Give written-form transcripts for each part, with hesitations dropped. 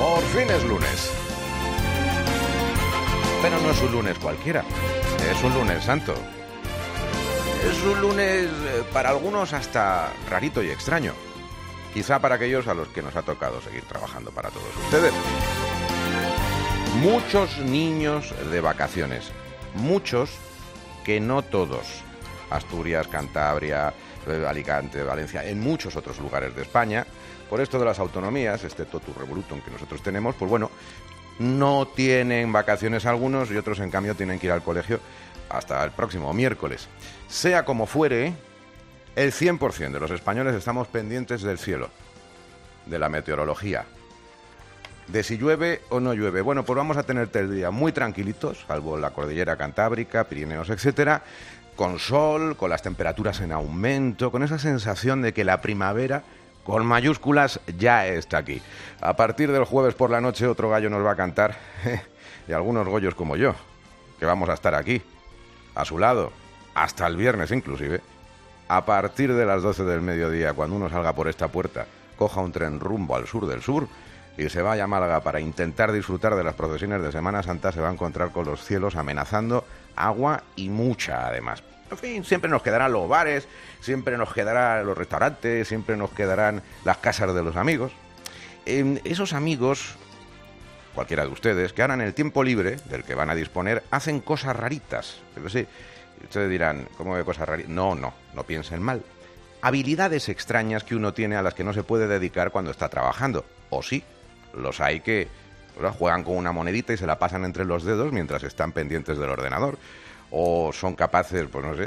Por fin es lunes. Pero no es un lunes cualquiera. Es un lunes santo. Es un lunes para algunos hasta rarito y extraño. Quizá para aquellos a los que nos ha tocado seguir trabajando para todos ustedes. Muchos niños de vacaciones. Muchos, que no todos. Asturias, Cantabria, Alicante, Valencia, en muchos otros lugares de España. Por esto de las autonomías, este totum revolutum que nosotros tenemos, pues bueno, no tienen vacaciones algunos y otros, en cambio, tienen que ir al colegio hasta el próximo miércoles. Sea como fuere, el 100% de los españoles estamos pendientes del cielo, de la meteorología, de si llueve o no llueve. Bueno, pues vamos a tener 3 días muy tranquilitos, salvo la cordillera cantábrica, Pirineos, etcétera, con sol, con las temperaturas en aumento, con esa sensación de que la primavera, con mayúsculas, ya está aquí. A partir del jueves por la noche otro gallo nos va a cantar, y algunos gollos como yo, que vamos a estar aquí, a su lado, hasta el viernes inclusive. A partir de las 12 del mediodía, cuando uno salga por esta puerta, coja un tren rumbo al sur del sur y se vaya a Málaga para intentar disfrutar de las procesiones de Semana Santa, se va a encontrar con los cielos amenazando agua y mucha además. En fin, siempre nos quedarán los bares, siempre nos quedarán los restaurantes, siempre nos quedarán las casas de los amigos. Esos amigos, cualquiera de ustedes, que ahora en el tiempo libre del que van a disponer, hacen cosas raritas. Pero sí, ustedes dirán, ¿cómo que cosas raritas? No piensen mal. Habilidades extrañas que uno tiene a las que no se puede dedicar cuando está trabajando. O sí, los hay que juegan con una monedita y se la pasan entre los dedos mientras están pendientes del ordenador. O son capaces, pues no sé,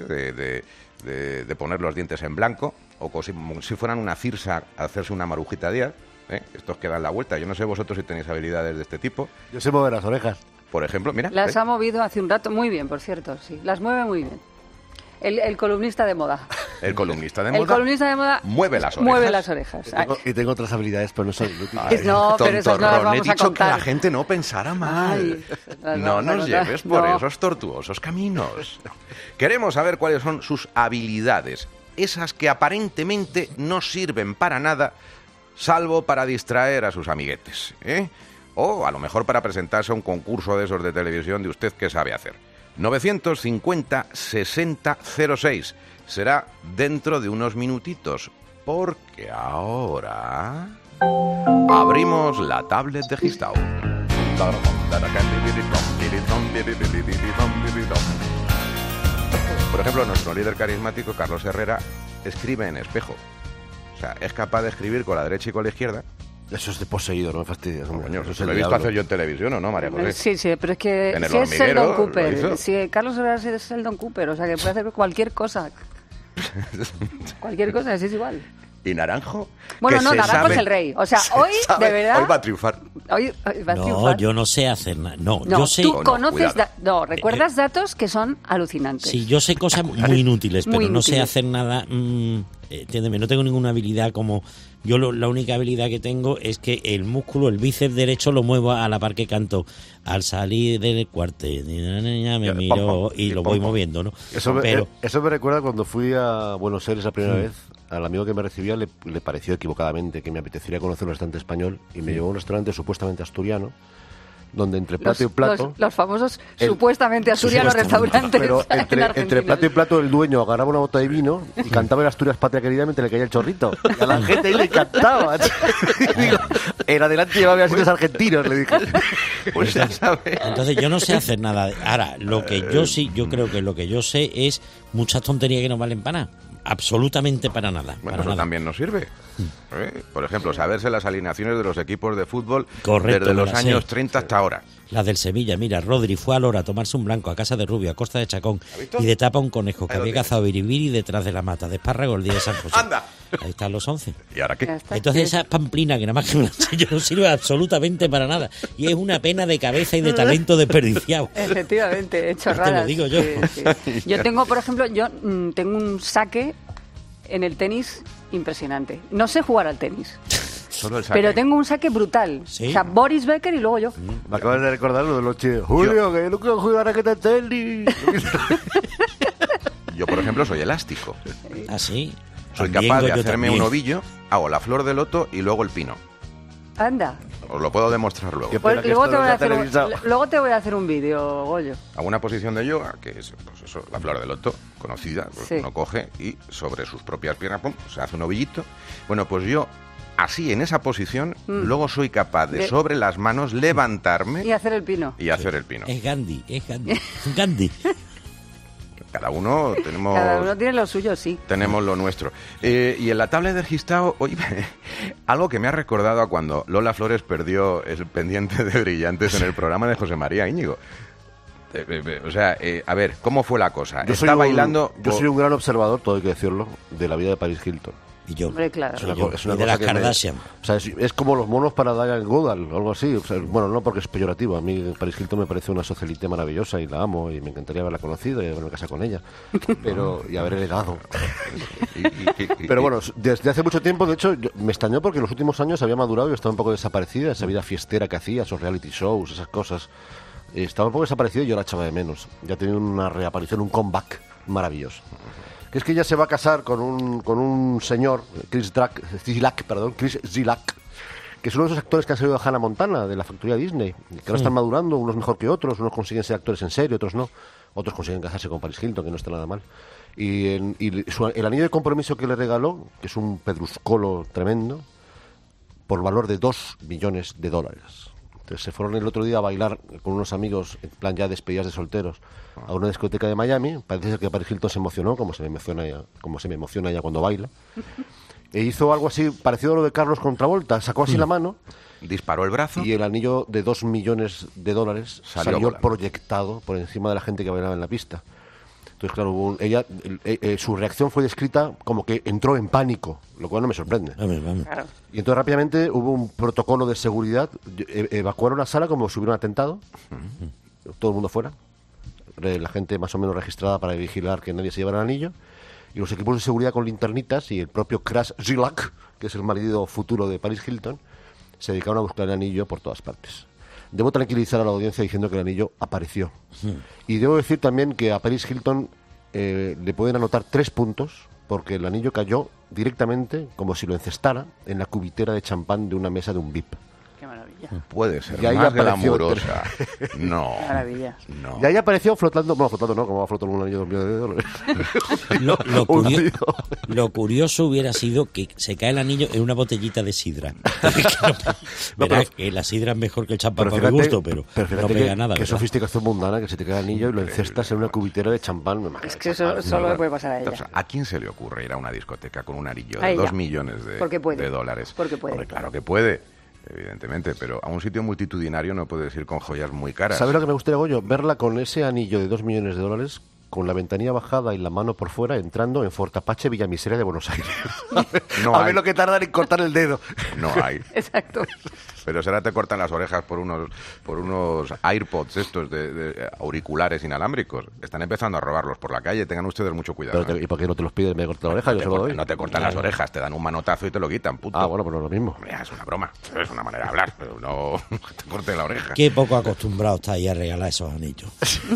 de poner los dientes en blanco, o como si fueran una cirsa, hacerse una marujita Díaz, estos que dan la vuelta. Yo no sé vosotros si tenéis habilidades de este tipo. Yo sé mover las orejas. Por ejemplo, mira. Las ha movido hace un rato muy bien, por cierto, sí. Las mueve muy bien. El columnista de moda. El columnista de moda. El columnista de moda mueve las orejas. Mueve las orejas. Y tengo otras habilidades, pero no son inútiles. No, pero esas no las vamos a contar. He dicho que la gente no pensara mal. No nos lleves por esos tortuosos caminos. Queremos saber cuáles son sus habilidades. Esas que aparentemente no sirven para nada, salvo para distraer a sus amiguetes. O a lo mejor para presentarse a un concurso de esos de televisión de usted que sabe hacer. 950-6006. Será dentro de unos minutitos, porque ahora abrimos la tablet de Gistau. Por ejemplo, nuestro líder carismático, Carlos Herrera, escribe en espejo. O sea, es capaz de escribir con la derecha y con la izquierda. Eso es de poseído, no me fastidies. Coño, eso lo he visto hacer yo en televisión, ¿o no, María José? Sí, pero es que si es Sheldon Cooper. Si Carlos Herrera es Sheldon Cooper, o sea, que puede hacer cualquier cosa. Cualquier cosa, es igual. ¿Y Naranjo? Bueno, no, Naranjo es el rey. O sea, hoy, de verdad... Hoy va a triunfar. Hoy va a triunfar. No, yo no sé hacer nada. No, yo sé... Tú conoces... recuerdas datos que son alucinantes. Sí, yo sé cosas muy inútiles, pero no sé hacer nada... entiéndeme, no tengo ninguna habilidad como... Yo la única habilidad que tengo es que el músculo, el bíceps derecho, lo muevo a la par que canto. Al salir del cuartel, me miro y lo voy moviendo, ¿no? Eso me recuerda cuando fui a Buenos Aires la primera vez. Al amigo que me recibía le pareció equivocadamente que me apetecería conocer un restaurante español y me llevó a un restaurante supuestamente asturiano, donde entre plato y plato... Los famosos supuestamente asturianos restaurantes. Pero entre plato y plato el dueño agarraba una bota de vino y cantaba el Asturias Patria Querida mientras le caía el chorrito. Y a la gente ahí le cantaba. Digo, en adelante llevaba asientos argentinos, le dije. Pues ya sabes. Entonces yo no sé hacer nada. Ahora, lo que yo sí, yo creo que lo que yo sé es muchas tonterías que no valen para nada. Absolutamente para nada. Bueno, eso también nos sirve. Por ejemplo, saberse las alineaciones de los equipos de fútbol desde los años 30 hasta ahora. La del Sevilla, mira, Rodri fue a Lora a tomarse un blanco a casa de Rubio, a Costa de Chacón, y de tapa un conejo que había cazado biribiri detrás de la mata de espárrago el día de San José. ¡Anda! Ahí están los 11. ¿Y ahora qué? Entonces esa pamplina que nada más que un sello no sirve absolutamente para nada. Y es una pena de cabeza y de talento desperdiciado. Efectivamente, chorradas. Te lo digo yo. Sí. Yo tengo, por ejemplo, tengo un saque en el tenis impresionante. No sé jugar al tenis. Solo el saque. Pero tengo un saque brutal. ¿Sí? O sea, Boris Becker y luego yo. Me acabas de recordar lo de los chicos. Julio, que nunca jugué a raqueta de tenis. Yo, por ejemplo, soy elástico. ¿Ah, sí? Soy capaz de hacerme un ovillo, hago la flor de loto y luego el pino. Anda. Os lo puedo demostrar luego. Pues luego te voy a hacer un vídeo, Goyo. Alguna posición de yoga, que es pues eso, la flor de loto, conocida, pues uno coge y sobre sus propias piernas se hace un ovillito. Bueno, pues yo, así, en esa posición, luego soy capaz de sobre las manos levantarme... Y hacer el pino. Es Gandhi. Gandhi. Cada uno tenemos... Cada uno tiene lo suyo, sí. Tenemos lo nuestro. Y en la tabla de Gistao, oye, algo que me ha recordado a cuando Lola Flores perdió el pendiente de brillantes en el programa de José María Íñigo. O sea, a ver, ¿cómo fue la cosa? Yo soy un gran observador, todo hay que decirlo, de la vida de Paris Hilton. Y yo. Hombre, claro. Es una de las Kardashian. O sea, es como los monos para Diane Goodall o algo así. O sea, bueno, no porque es peyorativo. A mí Paris Hilton me parece una socialite maravillosa y la amo y me encantaría haberla conocido y haberme casado con ella. Y haber heredado. Pero bueno, desde hace mucho tiempo, de hecho, me extrañó porque en los últimos años había madurado y estaba un poco desaparecida. Esa vida fiestera que hacía, esos reality shows, esas cosas. Estaba un poco desaparecida y yo la echaba de menos. Ya tenía una reaparición, un comeback maravilloso. Que es que ella se va a casar con un señor, Chris Zilak, que es uno de esos actores que han salido de Hannah Montana, de la factoría Disney, que ahora están madurando, unos mejor que otros, unos consiguen ser actores en serio, otros no. Otros consiguen casarse con Paris Hilton, que no está nada mal. Y el anillo de compromiso que le regaló, que es un pedruscolo tremendo, por valor de $2 millones. Entonces se fueron el otro día a bailar con unos amigos, en plan ya despedidas de solteros, a una discoteca de Miami. Parece ser que Paris Hilton se emocionó, como se me emociona ella cuando baila. E hizo algo así, parecido a lo de Carlos con Travolta. Sacó así la mano. Disparó el brazo. Y el anillo de $2 millones salió proyectado por encima de la gente que bailaba en la pista. Entonces, claro, su reacción fue descrita como que entró en pánico, lo cual no me sorprende. Claro. Y entonces rápidamente hubo un protocolo de seguridad, evacuaron la sala como si hubiera un atentado, todo el mundo fuera, la gente más o menos registrada para vigilar que nadie se llevara el anillo, y los equipos de seguridad con linternitas y el propio Chris Zilak, que es el marido futuro de Paris Hilton, se dedicaron a buscar el anillo por todas partes. Debo tranquilizar a la audiencia diciendo que el anillo apareció. Y debo decir también que a Paris Hilton le pueden anotar 3 puntos porque el anillo cayó directamente, como si lo encestara, en la cubitera de champán de una mesa de un VIP. Qué maravilla. Puede ser más glamurosa. No. Qué maravilla. No. Y ahí apareció flotando, no, como va a flotar un anillo de $2 millones. Lo curioso hubiera sido que se cae el anillo en una botellita de sidra. Verás que la sidra es mejor que el champán para mi gusto, pero no pega nada. Qué sofisticación mundana que se te cae el anillo y lo encestas en una cubitera de champán. Es que eso solo le puede pasar a ella. O sea, ¿a quién se le ocurre ir a una discoteca con un anillo de $2 millones de dólares? Porque puede. Hombre, claro que puede. Evidentemente, pero a un sitio multitudinario no puedes ir con joyas muy caras. ¿Sabes lo que me gustaría, Goyo? Verla con ese anillo de $2 millones, con la ventanilla bajada y la mano por fuera, entrando en Fort Apache, Villamiseria de Buenos Aires. A ver lo que tardan en cortar el dedo. No hay. Exacto. Pero será te cortan las orejas por unos AirPods estos de auriculares inalámbricos. Están empezando a robarlos por la calle. Tengan ustedes mucho cuidado. Pero ¿y por qué no te los piden? ¿Me cortan la oreja? Yo se lo doy. No te cortan las orejas, te dan un manotazo y te lo quitan, puto. Ah, bueno, pues no es lo mismo. Es una broma, es una manera de hablar, pero no te corten la oreja. Qué poco acostumbrado está ahí a regalar esos anillos.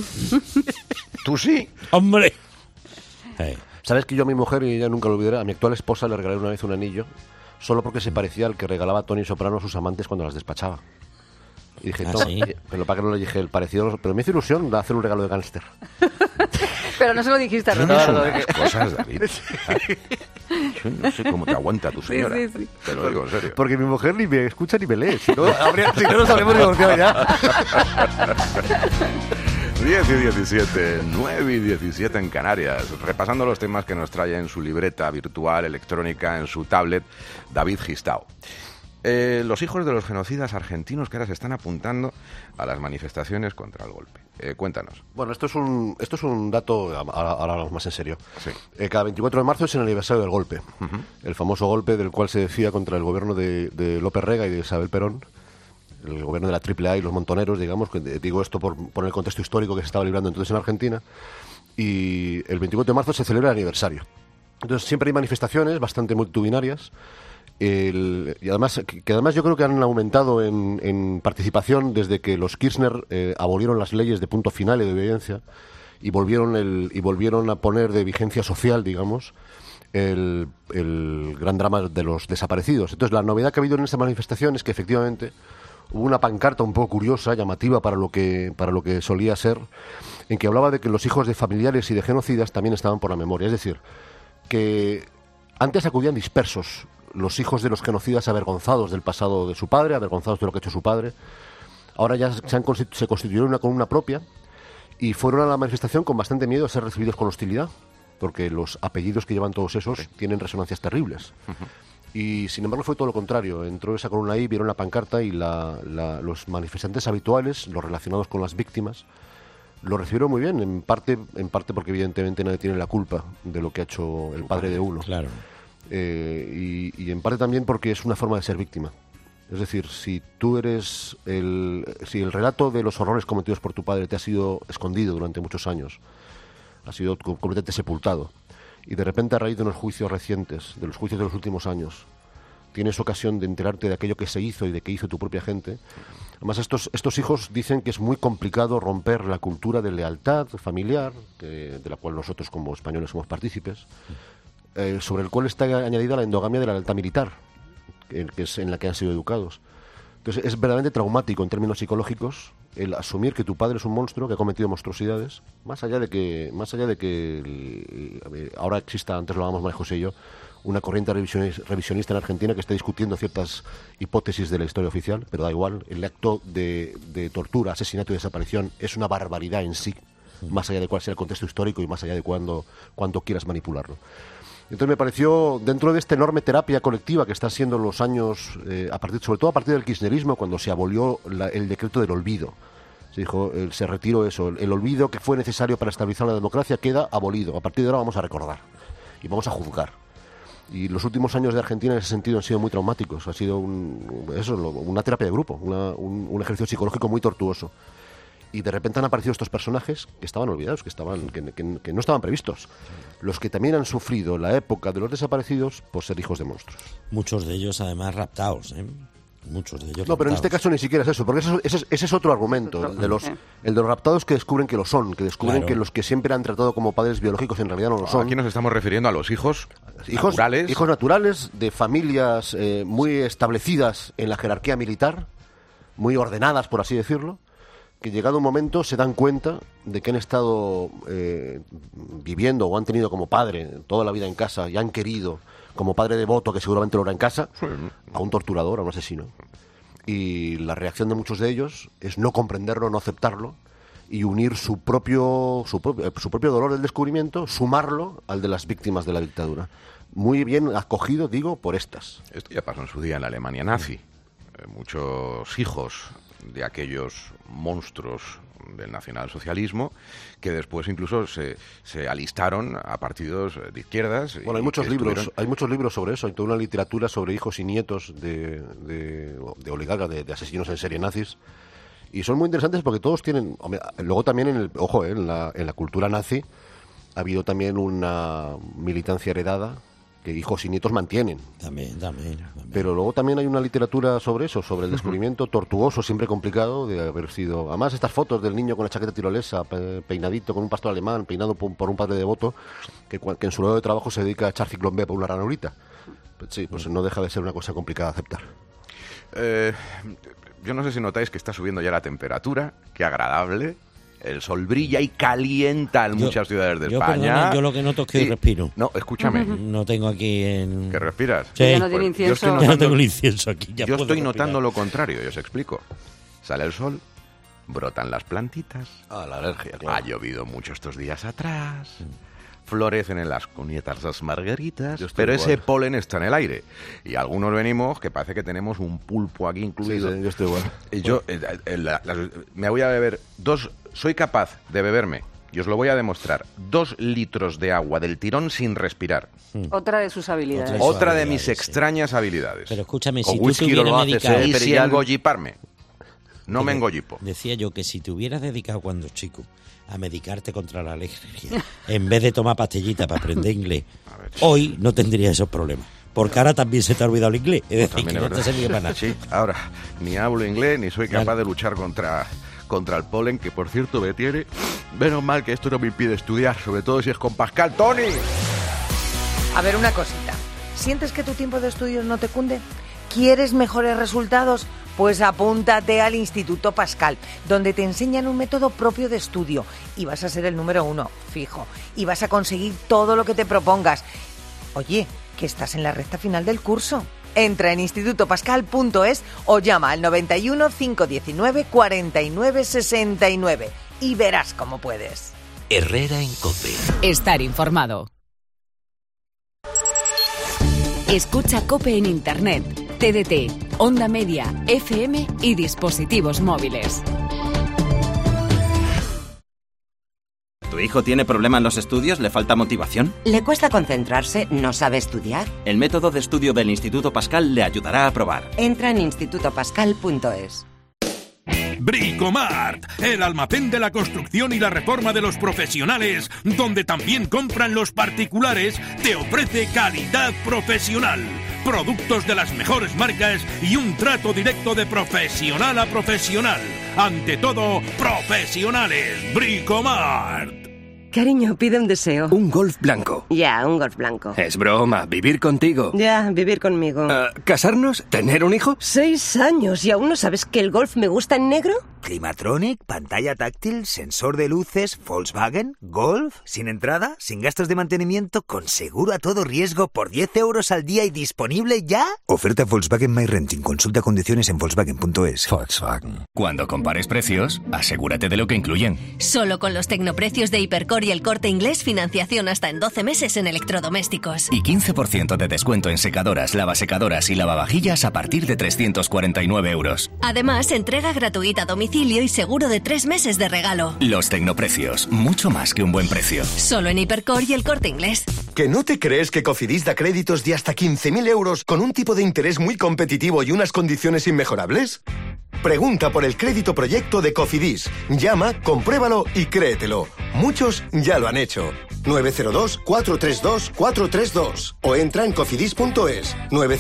¿Tú sí? ¡Hombre! ¿Sabes que yo a mi mujer, y ella nunca lo olvidaré, a mi actual esposa le regalé una vez un anillo solo porque se parecía al que regalaba Tony Soprano a sus amantes cuando las despachaba? Y dije, toma, ¿sí? Pero para que no le dije el parecido, pero me hizo ilusión hacer un regalo de gángster. Pero no se lo dijiste a Tienes unas cosas, David. Yo no sé cómo te aguanta tu señora. Sí. Te lo digo en serio. Porque mi mujer ni me escucha ni me lee. Si no nos habríamos divorciado ya. 10 y 17, 9 y 17 en Canarias. Repasando los temas que nos trae en su libreta virtual, electrónica, en su tablet, David Gistao. Los hijos de los genocidas argentinos que ahora se están apuntando a las manifestaciones contra el golpe. Cuéntanos. Bueno, esto es un dato, ahora hablamos más en serio. Sí. Cada 24 de marzo es el aniversario del golpe. El famoso golpe del cual se decía contra el gobierno de López Rega y de Isabel Perón. El gobierno de la AAA y los montoneros, digamos, que digo esto por el contexto histórico que se estaba librando entonces en Argentina, y el 24 de marzo se celebra el aniversario. Entonces siempre hay manifestaciones bastante multitudinarias, y además yo creo que han aumentado en participación desde que los Kirchner abolieron las leyes de punto final y de obediencia y volvieron a poner de vigencia social, digamos, el gran drama de los desaparecidos. Entonces la novedad que ha habido en esta manifestación es que efectivamente hubo una pancarta un poco curiosa, llamativa para lo que solía ser, en que hablaba de que los hijos de familiares y de genocidas también estaban por la memoria. Es decir, que antes acudían dispersos los hijos de los genocidas avergonzados del pasado de su padre, avergonzados de lo que ha hecho su padre. Ahora ya se constituyeron una columna propia y fueron a la manifestación con bastante miedo a ser recibidos con hostilidad, porque los apellidos que llevan todos esos tienen resonancias terribles. Y sin embargo fue todo lo contrario. Entró esa columna ahí, vieron la pancarta y los manifestantes habituales, los relacionados con las víctimas, lo recibieron muy bien, en parte porque evidentemente nadie tiene la culpa de lo que ha hecho el padre de uno. Claro. Y en parte también porque es una forma de ser víctima. Es decir, si el relato de los horrores cometidos por tu padre te ha sido escondido durante muchos años, ha sido completamente sepultado, y de repente a raíz de unos juicios recientes, de los juicios de los últimos años, tienes ocasión de enterarte de aquello que se hizo y de que hizo tu propia gente. Además, estos hijos dicen que es muy complicado romper la cultura de lealtad familiar, de la cual nosotros como españoles somos partícipes, sobre el cual está añadida la endogamia de la lealtad militar, que es en la que han sido educados. Entonces es verdaderamente traumático en términos psicológicos el asumir que tu padre es un monstruo que ha cometido monstruosidades, más allá de que ahora exista, antes lo hablábamos María José y yo, una corriente revisionista en Argentina que está discutiendo ciertas hipótesis de la historia oficial, pero da igual, el acto de tortura, asesinato y desaparición es una barbaridad en sí, más allá de cuál sea el contexto histórico y más allá de cuánto quieras manipularlo. Entonces me pareció, dentro de esta enorme terapia colectiva que está siendo los años, sobre todo a partir del kirchnerismo, cuando se abolió el decreto del olvido, se retiró eso, el olvido que fue necesario para estabilizar la democracia queda abolido. A partir de ahora vamos a recordar y vamos a juzgar. Y los últimos años de Argentina en ese sentido han sido muy traumáticos, ha sido una terapia de grupo, un ejercicio psicológico muy tortuoso. Y de repente han aparecido estos personajes que estaban olvidados, que no estaban previstos. Los que también han sufrido la época de los desaparecidos por ser hijos de monstruos. Muchos de ellos además raptados, ¿eh? Muchos de ellos raptados. Pero en este caso ni siquiera es eso, porque ese es otro argumento, el de los raptados que descubren que lo son, que descubren que los que siempre han tratado como padres biológicos en realidad no lo son. Aquí nos estamos refiriendo a los hijos naturales. Hijos naturales de familias muy establecidas en la jerarquía militar, muy ordenadas, por así decirlo, que llegado un momento se dan cuenta de que han estado viviendo o han tenido como padre toda la vida en casa y han querido, como padre devoto, que seguramente lo hará en casa, a un torturador, a un asesino. Y la reacción de muchos de ellos es no comprenderlo, no aceptarlo y unir su propio dolor del descubrimiento, sumarlo al de las víctimas de la dictadura. Muy bien acogido, digo, por estas. Esto ya pasó en su día en la Alemania nazi. Muchos hijos de aquellos monstruos del nacionalsocialismo que después incluso se alistaron a partidos de izquierdas. Bueno, hay muchos libros sobre eso, hay toda una literatura sobre hijos y nietos de oligarcas, de asesinos en serie nazis, y son muy interesantes porque todos tienen, luego también en la cultura nazi ha habido también una militancia heredada que hijos y nietos mantienen. También. Pero luego también hay una literatura sobre eso, sobre el descubrimiento tortuoso, siempre complicado, de haber sido... Además, estas fotos del niño con la chaqueta tirolesa, peinadito, con un pastor alemán, peinado por un padre devoto, que en su lado de trabajo se dedica a echar ciclón B por una ranurita. Pues no deja de ser una cosa complicada de aceptar. Yo no sé si notáis que está subiendo ya la temperatura, qué agradable. El sol brilla y calienta en muchas ciudades de España. Perdona, yo lo que noto es que respiro. No, escúchame. No tengo aquí en... ¿Qué respiras? Sí. Ya no tiene incienso. Ya no tengo el incienso aquí. Yo estoy notando lo contrario, yo os explico. Sale el sol, brotan las plantitas. La alergia, claro. Ha llovido mucho estos días atrás. Florecen en las cunietas las margaritas, pero igual. Ese polen está en el aire. Y algunos venimos que parece que tenemos un pulpo aquí incluido. Sí, yo estoy igual. Y yo me voy a beber soy capaz de beberme, y os lo voy a demostrar, 2 litros de agua del tirón sin respirar. Otra de sus habilidades. Otra de mis extrañas habilidades. Pero escúchame, si tú te hubieras dedicado... Y sin engolliparme. No me engollipo. Decía yo que si te hubieras dedicado cuando chico a medicarte contra la alergia, en vez de tomar pastillitas para aprender inglés, hoy no tendría esos problemas. Porque ahora también se te ha olvidado el inglés. Es decir, que no te sirve para nada. Sí, ahora ni hablo inglés ni soy capaz de luchar contra el polen, que por cierto me tiene. Menos mal que esto no me impide estudiar, sobre todo si es con Pascal. ¡Tony! A ver, una cosita. ¿Sientes que tu tiempo de estudios no te cunde? ¿Quieres mejores resultados? Pues apúntate al Instituto Pascal, donde te enseñan un método propio de estudio y vas a ser el número 1, fijo, y vas a conseguir todo lo que te propongas. Oye, que estás en la recta final del curso. Entra en institutopascal.es o llama al 91 519 49 69 y verás cómo puedes. Herrera en COPE. Estar informado. Escucha COPE en Internet, TDT, Onda Media, FM y dispositivos móviles. ¿Tu hijo tiene problema en los estudios? ¿Le falta motivación? ¿Le cuesta concentrarse? ¿No sabe estudiar? El método de estudio del Instituto Pascal le ayudará a probar. Entra en institutopascal.es. Bricomart, el almacén de la construcción y la reforma de los profesionales, donde también compran los particulares, te ofrece calidad profesional, productos de las mejores marcas y un trato directo de profesional a profesional. Ante todo, profesionales. Bricomart. Cariño, pide un deseo. Un Golf blanco. Ya, un Golf blanco. Es broma, vivir contigo. Ya, vivir conmigo. ¿Casarnos? ¿Tener un hijo? 6 años y aún no sabes que el Golf me gusta en negro. Climatronic, pantalla táctil, sensor de luces, Volkswagen, Golf, sin entrada, sin gastos de mantenimiento, con seguro a todo riesgo por 10 euros al día y disponible ya. Oferta Volkswagen My Renting. Consulta condiciones en Volkswagen.es. Volkswagen. Cuando compares precios, asegúrate de lo que incluyen. Solo con los tecnoprecios de Hipercor y El Corte Inglés, financiación hasta en 12 meses en electrodomésticos. Y 15% de descuento en secadoras, lavasecadoras y lavavajillas a partir de 349 euros. Además, entrega gratuita a domicilio y seguro de 3 meses de regalo. Los tecnoprecios, mucho más que un buen precio. Solo en Hipercor y El Corte Inglés. ¿Que no te crees que Cofidis da créditos de hasta 15.000 euros con un tipo de interés muy competitivo y unas condiciones inmejorables? Pregunta por el crédito proyecto de Cofidis. Llama, compruébalo y créetelo. Muchos ya lo han hecho. 902-432-432 o entra en cofidis.es.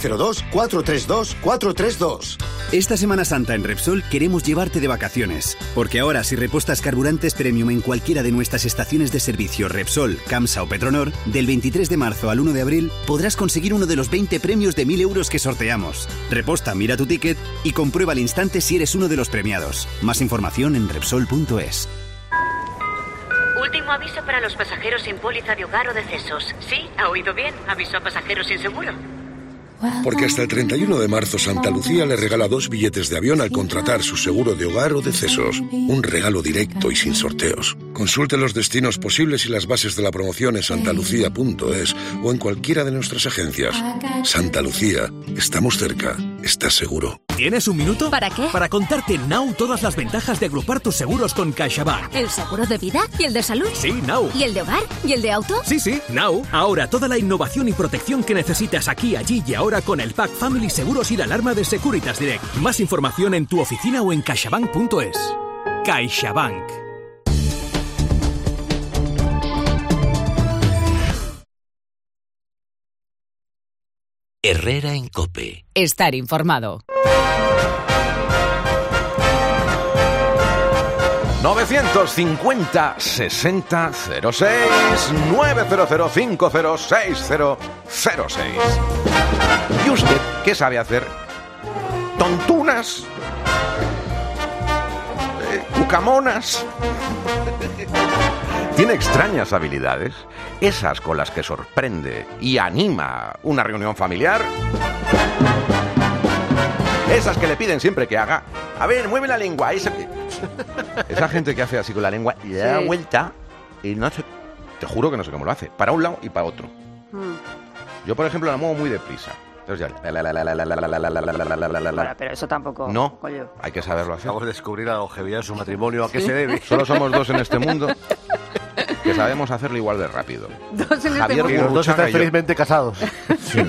902-432-432. Esta Semana Santa en Repsol queremos llevarte de vacaciones, porque ahora si repostas carburantes premium en cualquiera de nuestras estaciones de servicio Repsol, Camsa o Petronor, del 23 de marzo al 1 de abril podrás conseguir uno de los 20 premios de 1.000 euros que sorteamos. Reposta, mira tu ticket y comprueba al instante si eres uno de los premiados. Más información en Repsol.es. Último aviso para los pasajeros sin póliza de hogar o decesos. Sí, ha oído bien. Aviso a pasajeros sin seguro. Porque hasta el 31 de marzo Santa Lucía le regala 2 billetes de avión al contratar su seguro de hogar o decesos. Un regalo directo y sin sorteos. Consulte los destinos posibles y las bases de la promoción en santalucía.es o en cualquiera de nuestras agencias. Santa Lucía, estamos cerca. ¿Estás seguro? ¿Tienes un minuto? ¿Para qué? Para contarte now todas las ventajas de agrupar tus seguros con CaixaBank. ¿El seguro de vida? ¿Y el de salud? Sí, now. ¿Y el de hogar? ¿Y el de auto? Sí, now. Ahora toda la innovación y protección que necesitas aquí, allí y ahora con el Pack Family Seguros y la alarma de Securitas Direct. Más información en tu oficina o en caixabank.es. CaixaBank. Herrera en COPE. Estar informado. 950 60 06 900 50 6006. ¿Y usted qué sabe hacer? ¿Tontunas? ¿Cucamonas? ¿Tiene extrañas habilidades? Esas con las que sorprende y anima una reunión familiar. Esas que le piden siempre que haga. A ver, mueve la lengua. Esa gente que hace así con la lengua y le da vuelta y no sé. Te juro que no sé cómo lo hace. Para un lado y para otro. Yo, por ejemplo, la muevo muy deprisa. Entonces ya. Bueno, pero eso tampoco. No, coño. hay que saberlo hacer. Acabo de descubrir la longevidad de su matrimonio. ¿A qué se debe? Solo somos 2 en este mundo que sabemos hacerlo igual de rápido. 2 en Javier este mundo. Y los 2 están felizmente casados. Sí.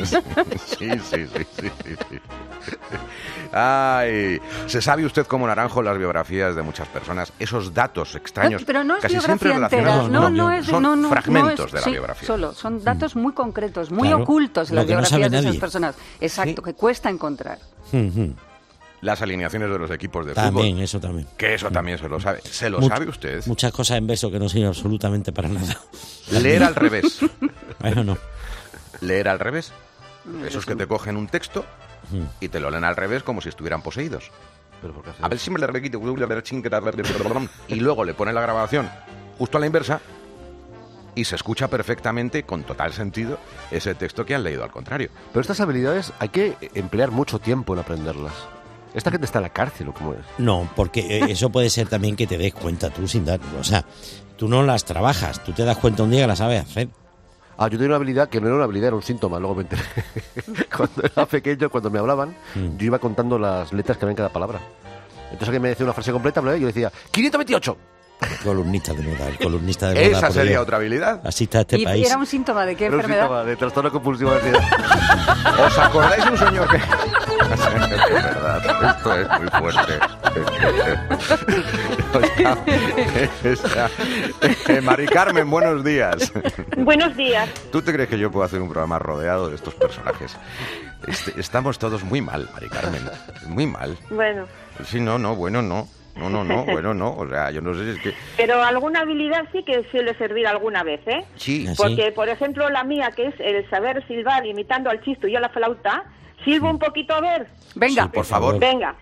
Ay, ¿se sabe usted como Naranjo las biografías de muchas personas? Esos datos extraños, pero no es casi biografía siempre relacionados, entera. son fragmentos de la biografía. Solo, son datos muy concretos, muy ocultos en las biografías de esas personas. Exacto, que cuesta encontrar. Las alineaciones de los equipos de también, fútbol. eso también. Que eso también se lo sabe. ¿Se lo sabe usted? Muchas cosas en verso que no sirven absolutamente para nada. Leer al revés. Bueno, no. Leer al revés. Esos que te cogen un texto y te lo leen al revés como si estuvieran poseídos. ¿Pero por qué hace A ver si me le repito. Y luego le ponen la grabación justo a la inversa y se escucha perfectamente, con total sentido, ese texto que han leído al contrario. Pero estas habilidades hay que emplear mucho tiempo en aprenderlas. ¿Esta gente está en la cárcel o cómo es? No, porque eso puede ser también que te des cuenta tú sin dar... O sea, tú no las trabajas, tú te das cuenta un día que las sabes hacer. Yo tenía una habilidad que no era una habilidad, era un síntoma, luego me enteré. Cuando era pequeño, cuando me hablaban, yo iba contando las letras que había en cada palabra. Entonces alguien me decía una frase completa, yo decía, 528. Columnista de moda, el columnista de moda. Esa sería otra habilidad. Así está este país. ¿Y era un síntoma de qué enfermedad? Era un síntoma de trastorno compulsivo de ansiedad. ¿Os acordáis de un señor que...? Es verdad, esto es muy fuerte. Mari Carmen, buenos días. Buenos días. ¿Tú te crees que yo puedo hacer un programa rodeado de estos personajes? Estamos todos muy mal, Mari Carmen. Muy mal. Bueno. Sí, bueno, no. No. O sea, yo no sé si es que... Pero alguna habilidad sí que suele servir alguna vez, ¿eh? Sí. Porque, por ejemplo, la mía, que es el saber silbar imitando al chisto y a la flauta, silbo un poquito a ver. Venga. Sí, por favor. Venga.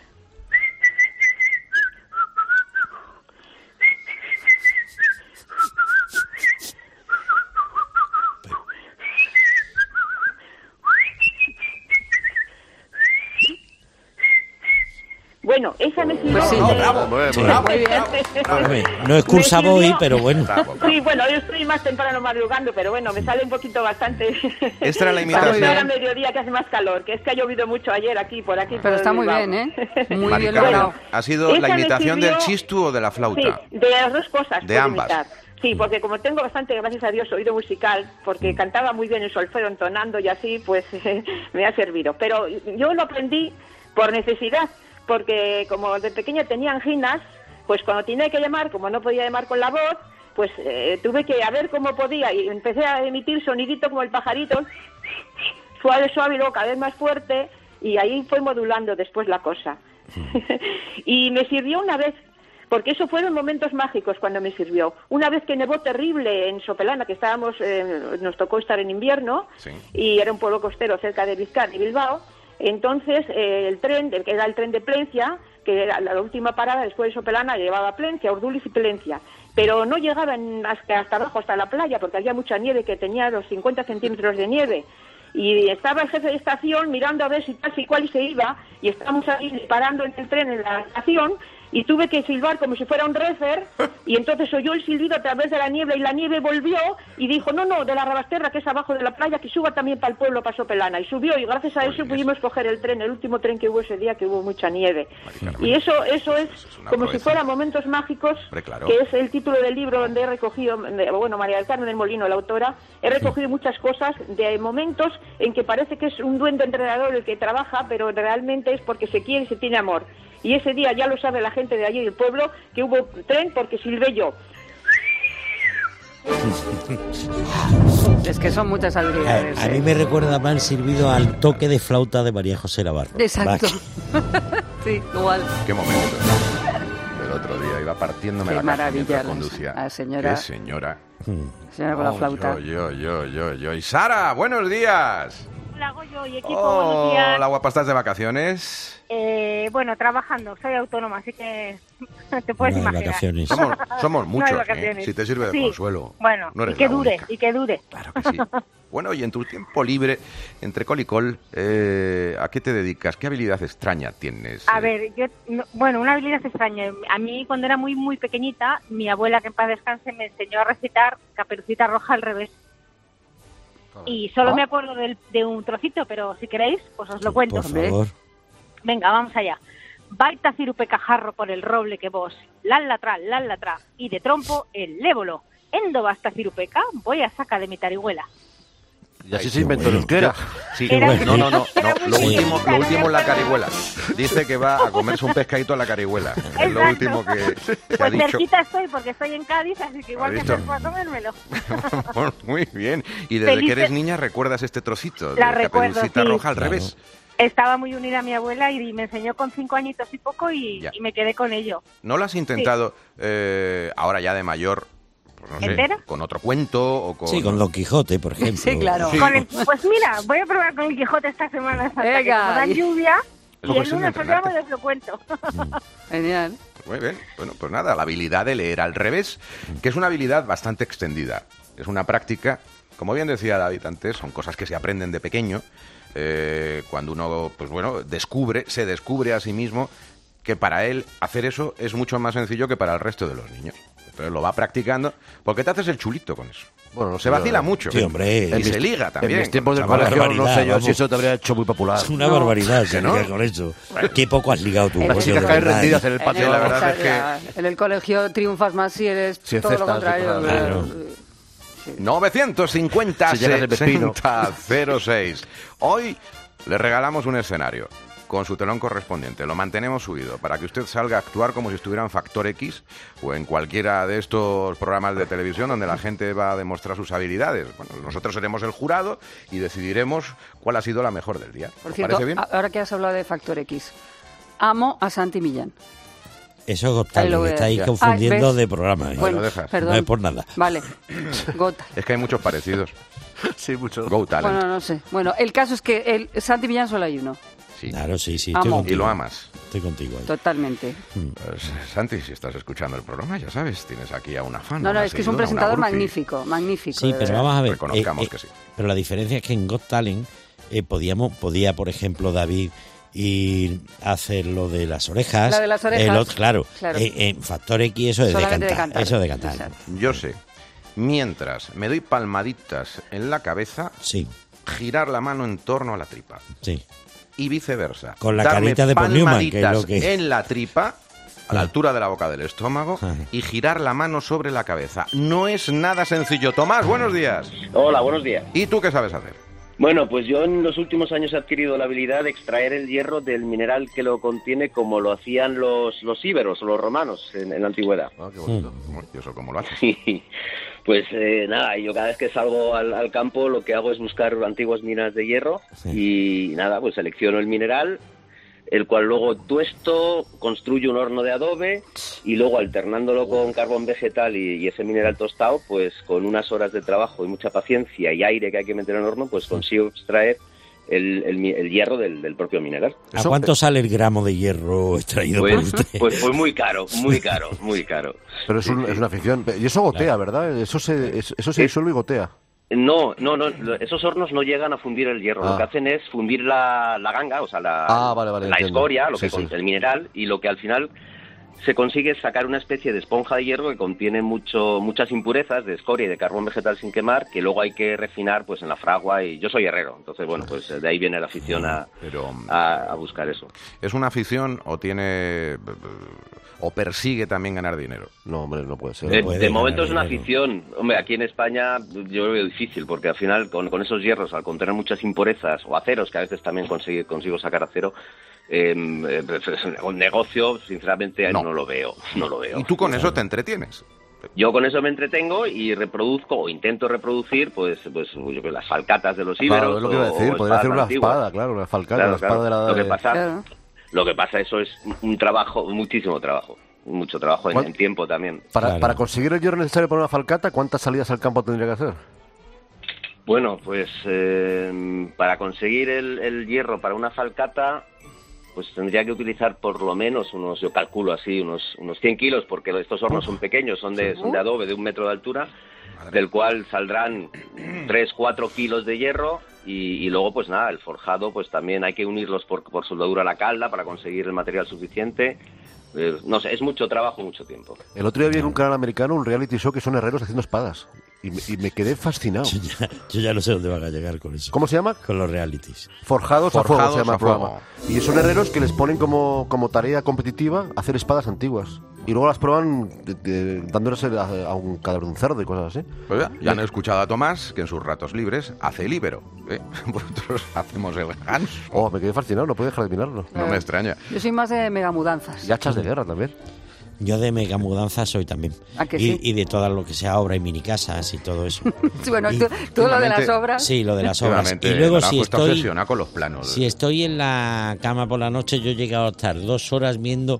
Bueno, esa me sirve. Pues sí. Bravo. Muy bien. No es cursa voy, pero bueno. Sí, bueno, yo estoy más temprano madrugando, pero bueno, me sale un poquito bastante. Esta era la imitación. Ahora mediodía que hace más calor, que es que ha llovido mucho ayer aquí, por aquí. Pero está muy bien, Muy bien logrado. ¿Ha sido la imitación del chistu o de la flauta? Sí, de las dos cosas. De ambas. Imitar. Sí, porque como tengo bastante, gracias a Dios, oído musical, porque cantaba muy bien el solfeo entonando y así, pues me ha servido. Pero yo lo aprendí por necesidad, porque como de pequeña tenía anginas, pues cuando tenía que llamar, como no podía llamar con la voz, pues tuve que a ver cómo podía y empecé a emitir sonidito como el pajarito, suave, suave y luego cada vez más fuerte, y ahí fue modulando después la cosa. Y me sirvió una vez, porque eso fueron momentos mágicos cuando me sirvió. Una vez que nevó terrible en Sopelana, que estábamos, nos tocó estar en invierno, sí, y era un pueblo costero cerca de Vizcaya y Bilbao. Entonces el tren, que era el tren de Plencia, que era la última parada después de Sopelana, llevaba a Plencia, Urduliz y Plencia, pero no llegaban hasta abajo, hasta la playa, porque había mucha nieve, que tenía los 50 centímetros de nieve. Y estaba el jefe de estación mirando a ver si tal y cual y se iba, y estábamos ahí parando en el tren en la estación, y tuve que silbar como si fuera un refer, y entonces oyó el silbido a través de la niebla, y la nieve volvió y dijo, no, de la Rabasterra, que es abajo de la playa, que suba también para el pueblo, para Sopelana, y subió, y gracias a eso pudimos coger el tren, el último tren que hubo ese día, que hubo mucha nieve. Y eso es como si fuera momentos mágicos, claro, que es el título del libro donde he recogido, María del Carmen del Molino, la autora, he recogido muchas cosas de momentos en que parece que es un duende entrenador el que trabaja, pero realmente es porque se quiere y se tiene amor. Y ese día ya lo sabe la gente de allí del pueblo, que hubo tren porque silbé yo. Es que son muchas habilidades. A mí me recuerda más silbido al toque de flauta de María José Navarro. Exacto. Sí, igual. Qué momento. El otro día iba partiéndome la cabeza mientras conducía. La señora. Qué señora. Señora con la flauta. Yo. Y Sara, buenos días. La hago yo y equipo, buenos días. Hola, guapa, ¿estás de vacaciones? Bueno, trabajando, soy autónoma, así que te puedes imaginar. Vacaciones. Somos muchos, no vacaciones. Si te sirve de consuelo. Bueno, no y que dure, y que dure. Claro que sí. Bueno, y en tu tiempo libre, entre col y col, ¿a qué te dedicas? ¿Qué habilidad extraña tienes? A ver, una habilidad extraña. A mí, cuando era muy, muy pequeñita, mi abuela, que en paz descanse, me enseñó a recitar Caperucita Roja al revés. Y solo me acuerdo de un trocito, pero si queréis, pues os lo cuento. Por favor. Venga, vamos allá. Baita cirupe cajarro por el roble que vos, lallatra, y de trompo el lévolo. Endo basta cirupeca, voy a saca de mi tarihuela. Y así se inventó el euskera. Sí, no. Lo último es la carihuela. Dice que va a comerse un pescadito a la carihuela. Es lo último que ha dicho. Pues cerquita estoy, porque estoy en Cádiz, así que igual me acerco a comérmelo. Muy bien. Y desde que eres niña, ¿recuerdas este trocito? La recuerdo, Caperucita Roja al claro. revés. Estaba muy unida a mi abuela y me enseñó con 5 añitos y poco y me quedé con ello. ¿No lo has intentado ahora ya de mayor? no sé, ¿entera? con otro cuento o con... Sí, con Don Quijote, por ejemplo. Sí, claro. Sí. Pues mira, voy a probar con el Quijote esta semana hasta que como da lluvia y Luego el sí, lunes entrenarte. os lo cuento. Genial. Muy bien, bueno, pues nada, la habilidad de leer al revés, que es una habilidad bastante extendida. Es una práctica, como bien decía David antes, son cosas que se aprenden de pequeño, cuando uno, pues bueno, se descubre a sí mismo que para él hacer eso es mucho más sencillo que para el resto de los niños. Pero lo va practicando, porque te haces el chulito con eso. Bueno, no sé, se vacila mucho. Sí, hombre. Y se liga también. En mis tiempos del Una colegio, no sé barbaridad, yo vamos. si eso te habría hecho muy popular. Es una barbaridad, ¿Que no? con eso. Qué poco has ligado tú. Las coño, chicas de caen verdad, rendidas en el patio. la verdad es que... En el colegio triunfas más si eres Si todo lo encestas, contrario. claro. 950 Si llegas de pepino. 6006. Hoy le regalamos un escenario con su telón correspondiente. Lo mantenemos subido para que usted salga a actuar como si estuviera en Factor X o en cualquiera de estos programas de televisión donde la gente va a demostrar sus habilidades. Bueno, nosotros seremos el jurado y decidiremos cuál ha sido la mejor del día. Por ¿Os cierto, parece bien? ahora que has hablado de Factor X, amo a Santi Millán. Eso es Got Ahí lo Talent, voy a estáis decir. confundiendo ¿ves? de programa. Bueno, lo dejas. perdón. No es por nada. Vale, Got Talent. Es que hay muchos parecidos. Sí, mucho. Go Talent. Bueno, no sé. Bueno, el caso es que el Santi Millán solo hay uno. Sí. Claro, sí, Amo. estoy contigo. Y lo amas. Estoy contigo ahí. Totalmente. Pues, Santi, si estás escuchando el programa, ya sabes, tienes aquí a una fan. No, una es que es un seguidora, presentador una groupie. magnífico, magnífico. Sí, de pero verdad. vamos a ver. Reconozcamos que sí. Pero la diferencia es que en Got Talent podía, por ejemplo, David ir a hacer lo de las orejas. La de las orejas. El otro, claro. Claro. En Factor X eso es de Solamente de cantar. cantar. Eso de cantar. Exacto. Yo sé, mientras me doy palmaditas en la cabeza, Sí, girar la mano en torno a la tripa. sí. Y viceversa. Con la Darme carita de Paul Newman, que es lo palmaditas que... en la tripa, a la altura de la boca del estómago, Ah. y girar la mano sobre la cabeza. No es nada sencillo. Tomás, buenos días. Hola, buenos días. ¿Y tú qué sabes hacer? Bueno, pues yo en los últimos años he adquirido la habilidad de extraer el hierro del mineral que lo contiene, como lo hacían los íberos o los romanos en la antigüedad. Ah, qué bonito. ¿Y eso cómo lo haces? Sí. Pues nada, yo cada vez que salgo al campo lo que hago es buscar antiguas minas de hierro y nada, pues selecciono el mineral, el cual luego tuesto, construyo un horno de adobe y luego alternándolo con carbón vegetal y ese mineral tostado, pues con unas horas de trabajo y mucha paciencia y aire que hay que meter en el horno, pues consigo extraer el hierro del propio mineral. ¿A cuánto sale el gramo de hierro extraído por usted? Pues muy caro, muy caro, muy caro. Pero es una afición. Y eso gotea, ¿verdad? Eso se disuelve y gotea. No, esos hornos no llegan a fundir el hierro. Ah. Lo que hacen es fundir la ganga, o sea, la vale, entiendo. escoria, lo Sí, que sí. el mineral, y lo que al final se consigue es sacar una especie de esponja de hierro que contiene muchas impurezas de escoria y de carbón vegetal sin quemar, que luego hay que refinar pues en la fragua, y yo soy herrero, entonces bueno, pues de ahí viene la afición a buscar eso. ¿Es una afición o tiene o persigue también ganar dinero? No, hombre, no puede ser. De momento es una afición. Hombre, aquí en España yo lo veo difícil, porque al final con esos hierros, al contener muchas impurezas, o aceros, que a veces también consigo sacar acero, un negocio, sinceramente, no lo veo. ¿Y tú con eso te entretienes? Yo con eso me entretengo y reproduzco o intento reproducir pues yo creo, las falcatas de los íberos. Claro, es lo que iba a decir, podría hacer una espada, claro, una falcata, Claro, una espada de la... Lo que pasa, eso es un trabajo, muchísimo trabajo, mucho trabajo en tiempo también. Para conseguir el hierro necesario para una falcata, ¿cuántas salidas al campo tendría que hacer? Bueno, pues para conseguir el hierro para una falcata, pues tendría que utilizar por lo menos yo calculo así, unos 100 kilos, porque estos hornos son pequeños, son de adobe de 1 metro de altura, del cual saldrán 3-4 kilos de hierro, y luego pues nada, el forjado pues también hay que unirlos por soldadura a la calda para conseguir el material suficiente. No sé, es mucho trabajo, mucho tiempo. El otro día vi en un canal americano un reality show que son herreros haciendo espadas. Y me quedé fascinado. Yo ya no sé dónde van a llegar con eso. ¿Cómo se llama? Con los realities. Forjados a fuego se llama el fuego. programa. Y son herreros que les ponen como tarea competitiva hacer espadas antiguas. Y luego las prueban dándoles a un cadáver de un cerdo y cosas así. Pues ya han escuchado a Tomás, que en sus ratos libres hace el íbero. Vosotros hacemos el ganso. Oh, me quedé fascinado, no puedo dejar de mirarlo. No me extraña. Yo soy más de megamudanzas. Y hachas de guerra también. Yo de megamudanza soy también. ¿A que sí? Y de todo lo que sea obra y minicasas y todo eso. Sí, bueno, tú lo de las obras. Sí, lo de las obras. Y luego si está obsesionada con los planos. Si estoy en la cama por la noche, yo he llegado a estar 2 horas viendo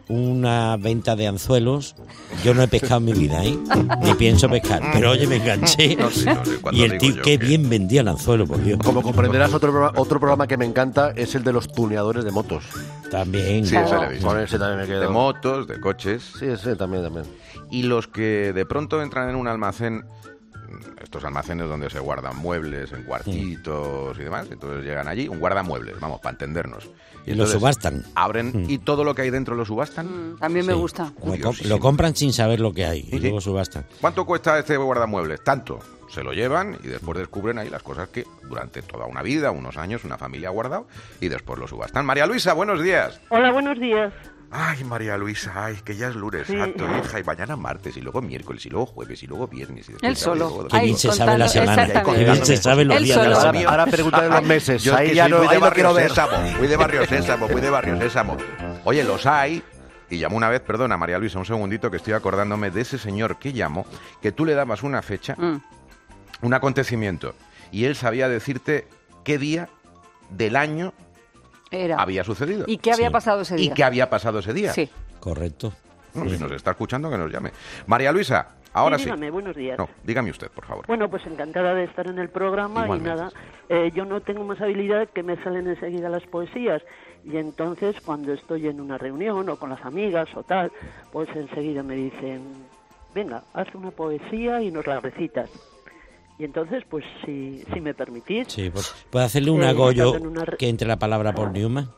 una venta de anzuelos. Yo no he pescado en mi vida, ni pienso pescar. Pero oye, me enganché. No sé, y el tío, qué bien vendía el anzuelo, por Dios. Como comprenderás, otro programa que me encanta es el de los tuneadores de motos. También. Sí, ese le he visto. Con ese también me quedo. De motos, de coches. Sí, ese también. Y los que de pronto entran en un almacén, estos almacenes donde se guardan muebles en cuartitos y demás, entonces llegan allí, un guardamuebles, vamos, para entendernos. Y lo subastan. Abren y todo lo que hay dentro lo subastan. También me gusta. Lo compran sin saber lo que hay y luego subastan. ¿Cuánto cuesta este guardamuebles? Tanto. Se lo llevan y después descubren ahí las cosas que durante toda una vida, unos años, una familia ha guardado y después lo subastan. María Luisa, buenos días. Hola, buenos días. Ay, María Luisa, ay, que ya es lunes, santo, hija, y mañana martes, y luego miércoles, y luego jueves, y luego viernes, y después... Él solo. Qué bien se sabe la semana, qué bien se sabe los días de la semana. Ahora pregúntale los meses. Yo ahí es que ya soy muy de Barrio Sésamo, muy de Barrio Sésamo. Oye, los hay, y llamó una vez, perdona, María Luisa, un segundito, que estoy acordándome de ese señor que llamó, que tú le dabas una fecha, un acontecimiento, y él sabía decirte qué día del año había sucedido. ¿Y qué había pasado ese día? ¿Y qué había pasado ese día? Sí. Correcto. Bueno, si nos está escuchando, que nos llame. María Luisa, ahora sí. Dígame, buenos días. No, dígame usted, por favor. Bueno, pues encantada de estar en el programa. Igualmente. Y nada, yo no tengo más habilidad que me salen enseguida las poesías. Y entonces, cuando estoy en una reunión o con las amigas o tal, pues enseguida me dicen, venga, haz una poesía y nos la recitas. Y entonces, pues, si me permitís... Sí, ¿puede hacerle un agollo que entre la palabra por Newman?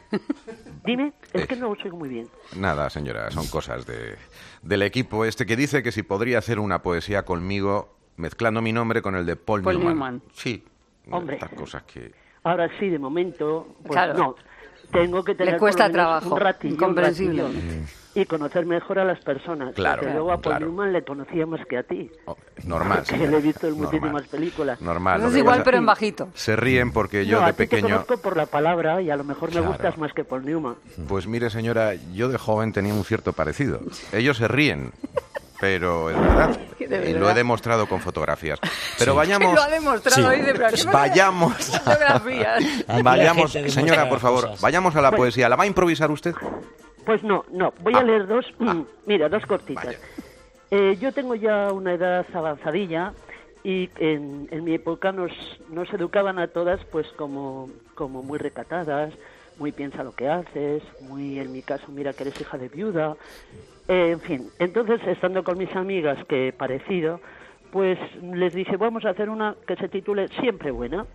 Dime, es que no lo oigo muy bien. Nada, señora, son cosas del equipo este que dice que si podría hacer una poesía conmigo mezclando mi nombre con el de Paul Newman. Sí, hombre, estas cosas que... Ahora sí, de momento, pues claro. No. Tengo que tener Le cuesta por lo menos trabajo, un ratillo, incomprensible. Y conocer mejor a las personas. Claro, porque luego a Paul claro. Newman le conocía más que a ti. Normal. Que le he visto en muchísimas películas. Normal. No es igual, pero en bajito. Se ríen porque yo no, de a ti pequeño... te conozco por la palabra y a lo mejor me Claro. gustas más que Paul Newman. Pues mire, señora, yo de joven tenía un cierto parecido. Ellos se ríen, pero es verdad. Y lo he demostrado con fotografías. Pero vayamos... Lo ha demostrado, dice, pero ¿qué vayamos... fotografías? Vayamos, señora, por favor, vayamos a la poesía. ¿La va a improvisar usted? Pues no, voy a leer dos, mira, dos cortitas. Yo tengo ya una edad avanzadilla y en mi época nos educaban a todas pues como muy recatadas, muy piensa lo que haces, muy en mi caso mira que eres hija de viuda, en fin. Entonces, estando con mis amigas, que parecido, pues les dije, vamos a hacer una que se titule Siempre buena.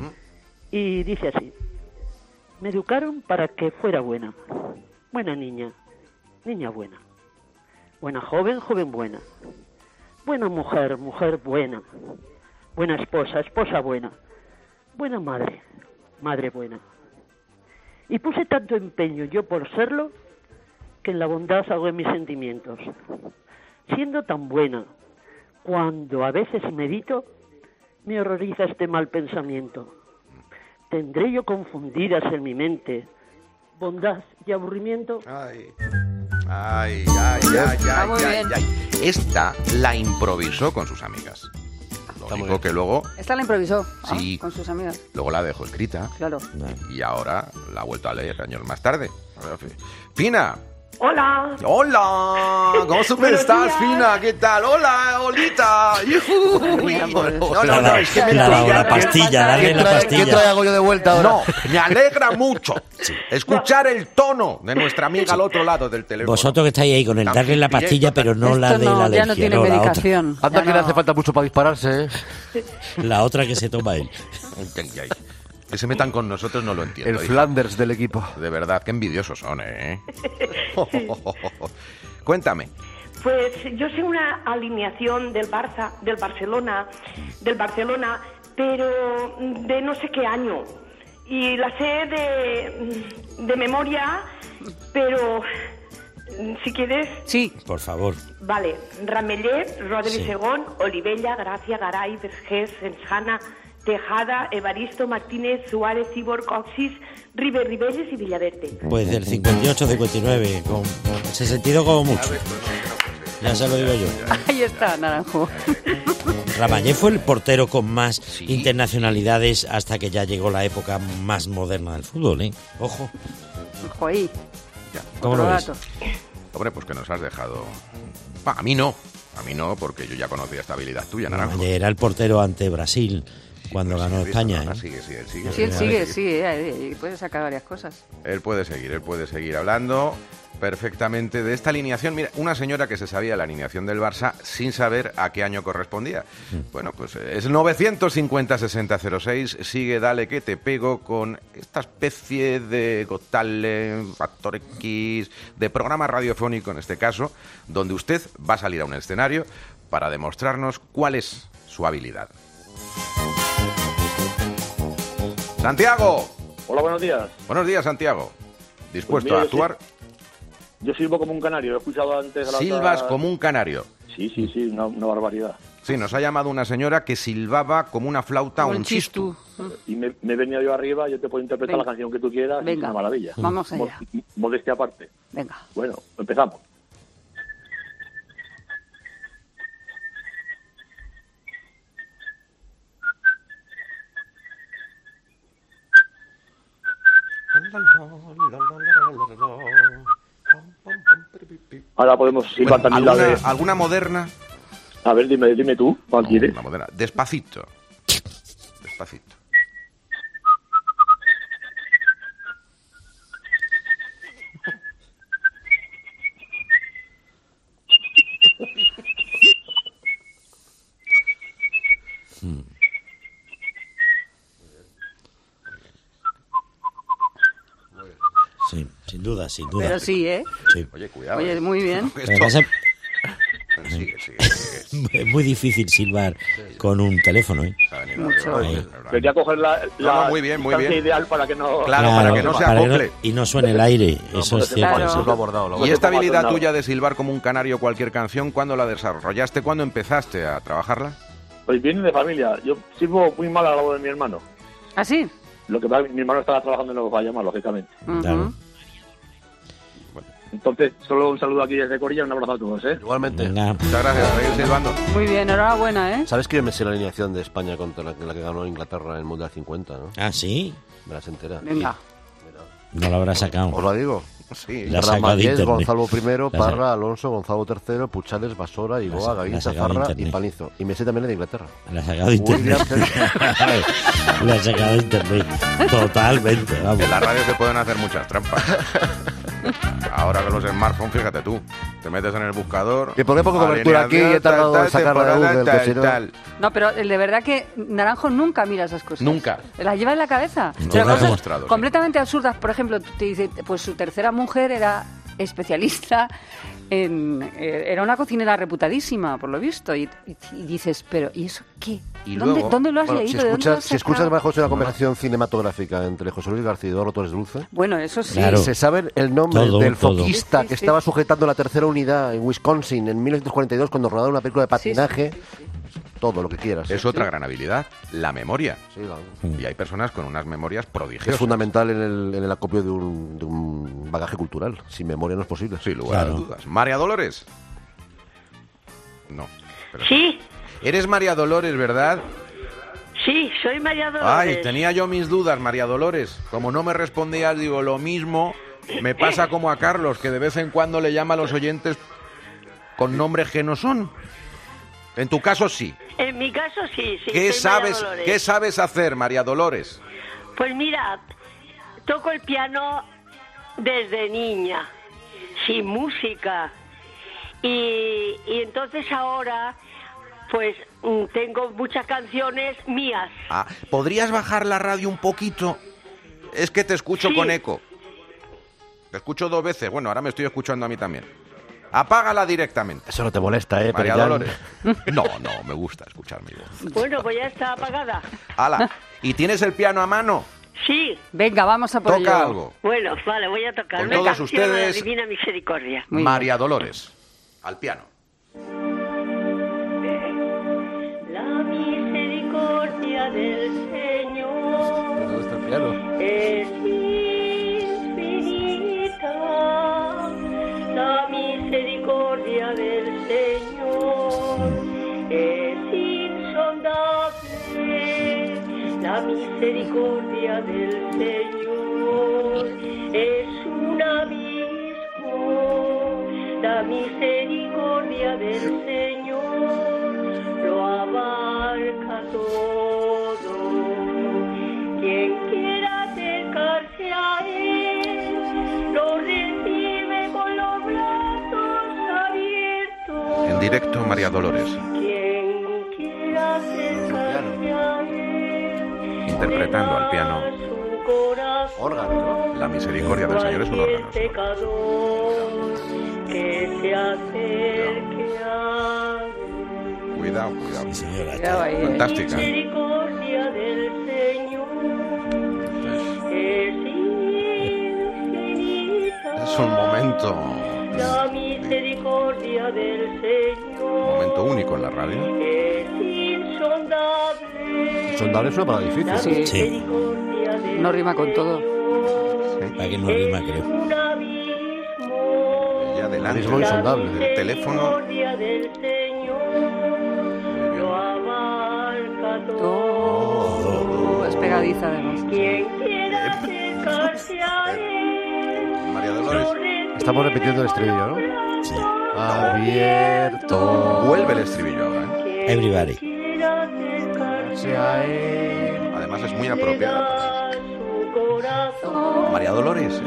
Y dice así: me educaron para que fuera buena. Buena niña, niña buena. Buena joven, joven buena. Buena mujer, mujer buena. Buena esposa, esposa buena. Buena madre, madre buena. Y puse tanto empeño yo por serlo, que en la bondad ahogué mis sentimientos. Siendo tan buena, cuando a veces medito, me horroriza este mal pensamiento. ¿Tendré yo confundidas en mi mente bondad y aburrimiento? Ay. Esta la improvisó con sus amigas. Lo único que luego... Esta la improvisó sí, con sus amigas. Luego la dejó escrita. Claro. Y ahora la ha vuelto a leer años más tarde. Fina. Hola. Hola. ¿Cómo estás, Fina? ¿Qué tal? Hola, Olita. No, es que la pastilla, dale la pastilla. ¿Qué traigo yo de vuelta ahora? No, me alegra mucho escuchar el tono de nuestra amiga al otro lado del teléfono. Vosotros que estáis ahí con el darle la pastilla, pero no la de la alergia. Ya no tiene medicación. Anda que le hace falta mucho para dispararse, ¿eh? La otra que se toma él. Que se metan con nosotros no lo entiendo. El Flanders del equipo. De verdad, qué envidiosos son, ¿eh? Cuéntame. Pues yo sé una alineación del Barcelona, pero de no sé qué año. Y la sé de memoria, pero si quieres... Sí. Por favor. Vale. Ramellet, Rodri Segón, Olivella, Gracia, Garay, Vergés, Ensjana, Tejada, Evaristo, Martínez, Suárez, Cibor, Coxis, Ribelles y Villaverde. Pues del 58-59, con 62 como mucho. Ya se lo digo yo. Ahí está, Naranjo. Ramallet fue el portero con más internacionalidades hasta que ya llegó la época más moderna del fútbol, ¿eh? Ojo. Ojo ahí. ¿Cómo lo ves? Hombre, pues que nos has dejado... A mí no, porque yo ya conocía esta habilidad tuya, Naranjo. Era el portero ante Brasil cuando ganó España. Sigue. Sí, él sigue, puede sacar varias cosas. Él puede seguir hablando perfectamente de esta alineación. Mira, una señora que se sabía la alineación del Barça sin saber a qué año correspondía. Bueno, pues es 950-6006. Sigue Dale que te pego con esta especie de Got Talent, Factor X, de programa radiofónico en este caso, donde usted va a salir a un escenario para demostrarnos cuál es su habilidad. ¡Santiago! Hola, buenos días. Buenos días, Santiago. ¿Dispuesto Pues mira, a actuar? Yo silbo como un canario, lo he escuchado antes. Silbas como un canario. Sí, una barbaridad. Sí, nos ha llamado una señora que silbaba como una flauta un chistu. Y me he venido yo arriba, yo te puedo interpretar la canción que tú quieras, es una maravilla. Vamos allá. Modestia aparte. Venga. Bueno, empezamos. Ahora podemos silbar también ¿Alguna moderna? A ver, dime tú, ¿cuál quieres? Una moderna. Despacito. Sí, sin duda. Pero sí, ¿eh? Sí. Oye, cuidado. Oye, muy bien. Sigue. Es muy difícil silbar con un teléfono, ¿eh? Mucho. Quería coger la muy bien. ideal para que no... Claro, para que no se acople. Y no suene el aire, eso es cierto. Claro. Lo ha abordado. Y esta habilidad tuya de silbar como un canario cualquier canción, ¿cuándo la desarrollaste? ¿Cuándo empezaste a trabajarla? Pues viene de familia. Yo silbo muy mal a la voz de mi hermano. ¿Ah, sí? Lo que pasa, mi hermano estaba trabajando en los Guayamas, lógicamente. Claro. Entonces, solo un saludo aquí desde Corilla, un abrazo a todos, ¿eh? Igualmente. Muchas gracias, seguir silbando. Muy bien, enhorabuena, ¿eh? ¿Sabes que yo me sé la alineación de España contra la que ganó Inglaterra en el Mundial 50, no? Ah, ¿sí? Me la sé entera. Venga. No lo habrá sacado. Os la digo. Sí. La saca de Ramallés, internet. Gonzalo I, Parra, Alonso, Gonzalo III, Puchales, Basora, Iboa, Gavín, Zafarra y Palizo. Y me sé también la de Inglaterra. La ha sacado de internet. La ha sacado de internet. Totalmente, vamos. En la radio se pueden hacer muchas trampas. Ahora con los smartphones, fíjate tú, te metes en el buscador. Que por poco cobertura aquí y he tardado en sacarla de Google. No, pero de verdad que Naranjo nunca mira esas cosas. Nunca. Las lleva en la cabeza. No, pero cosas demostrado, completamente absurdas. Por ejemplo, te dice, pues su tercera mujer era especialista era una cocinera reputadísima, por lo visto. Y dices, pero ¿y eso qué? ¿Y ¿Dónde lo has leído? Si escuchas bajo una conversación cinematográfica entre José Luis García y Eduardo Torres Dulce, bueno, eso sí. Claro. Se sabe el nombre del foquista que estaba sujetando la tercera unidad en Wisconsin en 1942 cuando rodaron una película de patinaje. Todo lo que quieras. Es otra gran habilidad, la memoria. Sí, y hay personas con unas memorias prodigiosas. Es fundamental en el acopio de un bagaje cultural. Sin memoria no es posible. Sin lugar a dudas. María Dolores. No. Sí. Eres María Dolores, ¿verdad? Sí, soy María Dolores. Ay, tenía yo mis dudas, María Dolores. Como no me respondías, digo, lo mismo me pasa como a Carlos, que de vez en cuando le llama a los oyentes con nombres que no son. En tu caso, sí. En mi caso, sí. ¿Qué sabes hacer, María Dolores? Pues mira, toco el piano desde niña, sin música. Y entonces ahora, pues, tengo muchas canciones mías. Ah, ¿podrías bajar la radio un poquito? Es que te escucho con eco. Te escucho 2 veces. Bueno, ahora me estoy escuchando a mí también. Apágala directamente. Eso no te molesta, ¿eh? María Dolores. No, me gusta escuchar mi voz. Bueno, pues ya está apagada. ¡Hala! ¿Y tienes el piano a mano? Sí. Venga, vamos a por ello. Toca algo. Bueno, vale, voy a tocar. Con todos ustedes, de la Divina Misericordia. María Dolores, al piano. La misericordia del Señor. ¿Dónde está el piano? Es la misericordia del Señor es insondable. La misericordia del Señor es un abismo. La misericordia del Señor lo abarca todo. Quien quiera acercarse a Él, lo recibe con los brazos abiertos. En directo, María Dolores. Quien quiera acercarse a Él, interpretando al piano. Órgano, ¿no? La misericordia del Señor es un órgano. Que se acerque a Cuidado. Sí, señora. Fantástica. La misericordia del Señor es infinita. Es un momento. La misericordia del Señor. Un momento único en la radio. Es insondable. Insondable es una palabra difícil. Sí. No rima con todo. Para que no rima, creo. Ya adelante. Mismo insondable. El teléfono. Es pegadiza, además. María Dolores. Estamos repitiendo el estribillo, ¿no? Sí. Abierto. Vuelve el estribillo ahora, ¿eh? Everybody. Además es muy apropiada. María Dolores.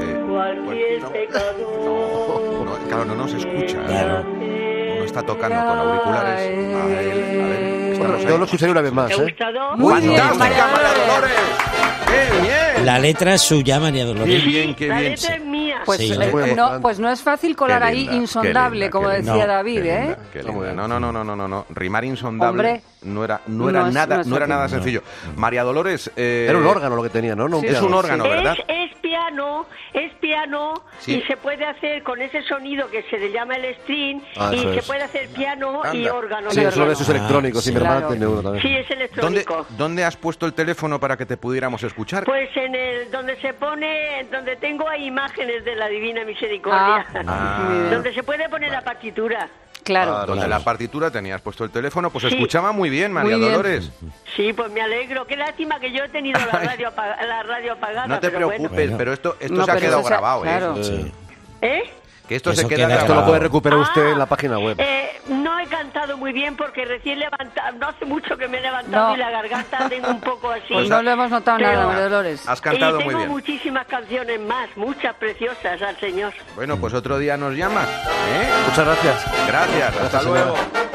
Claro, no nos escucha. Claro. No está tocando con auriculares. A ver, estamos Yo lo ahí. escucharé una vez más, ¿eh? Muy bien, ¡Fantástica, María Dolores! ¡Qué bien! La letra es suya, María Dolores. ¡Qué bien, qué La bien! letra es mía. Pues, Sí, no es fácil colar Qué ahí linda, insondable, qué linda, como qué decía linda. David, Qué ¿eh? linda, qué linda. No. Rimar insondable Hombre, no era no es nada fácil. sencillo. María Dolores. Era un órgano lo que tenía, ¿no? No Sí. Es un órgano, ¿verdad? Es piano Sí. y se puede hacer con ese sonido que se le llama el string Ah, y eso se es. puede hacer piano y Anda. órgano. Sí, y es uno de órgano. esos electrónicos. Sí, mi Claro. hermana tiene uno también. Sí, es ¿Dónde, electrónico. ¿Dónde has puesto el teléfono para que te pudiéramos escuchar? Pues en el donde se pone, donde tengo ahí imágenes de la Divina Misericordia, donde se puede poner la partitura. Claro. Donde la partitura tenías puesto el teléfono, pues Sí. escuchaba muy bien, María Muy bien. Dolores. Sí, pues me alegro. Qué lástima que yo he tenido la radio apagada. No te pero preocupes, bueno. pero esto No, se ha pero quedado eso grabado, claro. ¿eh? Sí. ¿Eh? Que esto Eso se queda queda grabado. Esto lo puede recuperar Ah. usted en la página web. No he cantado muy bien porque recién levantado, no hace mucho que me he levantado No. y la garganta tengo un poco así. Pues no le hemos notado Pero- nada, María Dolores. Has cantado y tengo muy bien. muchísimas canciones más, muchas preciosas al Señor. Bueno, pues otro día nos llamas, ¿eh? Muchas gracias. Gracias, hasta Gracias, luego.